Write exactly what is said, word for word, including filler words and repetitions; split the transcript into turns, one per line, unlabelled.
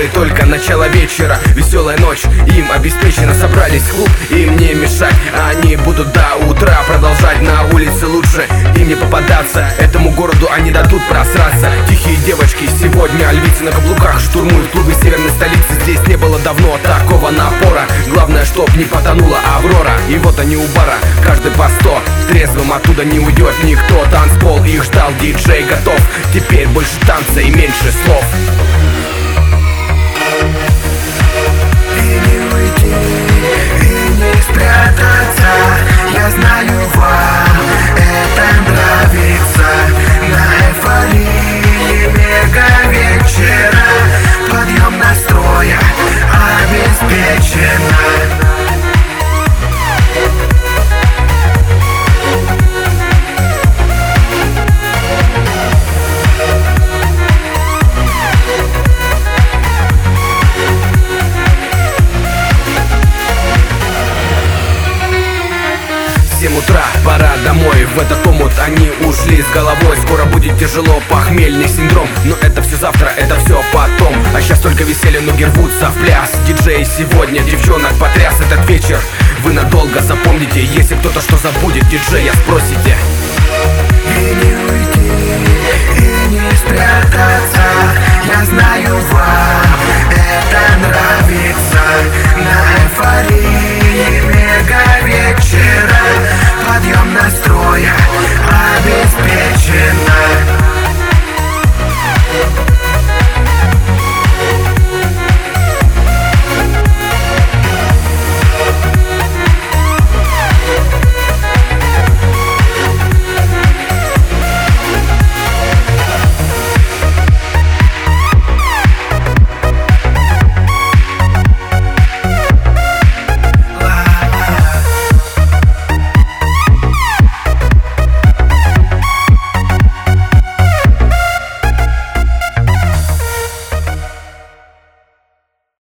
диджей, только начало вечера, веселая ночь им обеспечена. Собрались в клуб, им не мешать, они будут до утра продолжать. На улице лучше им не попадаться, этому городу они дадут просраться. Тихие девочки сегодня, львицы на каблуках штурмуют клубы северной столицы. Здесь не было давно такого напора, главное, чтоб не потонула Аврора. И вот они у бара, каждый по сто, трезвым оттуда не уйдет никто. Танцпол их ждал, диджей готов, теперь больше танца и меньше слов.
И не уйти, и не спрятаться, я знаю, вам это нравится. На эйфории мега вечера, подъем настроя обеспечено.
В семь утра, пора домой, в этот омут они ушли с головой. Скоро будет тяжело, похмельный синдром, но это все завтра, это все потом. А сейчас только веселье, ноги рвутся в пляс. Диджей сегодня девчонок потряс этот вечер, вы надолго запомните. Если кто-то что забудет, диджея спросите.
И не уйти, и не спрятаться, я знаю, вам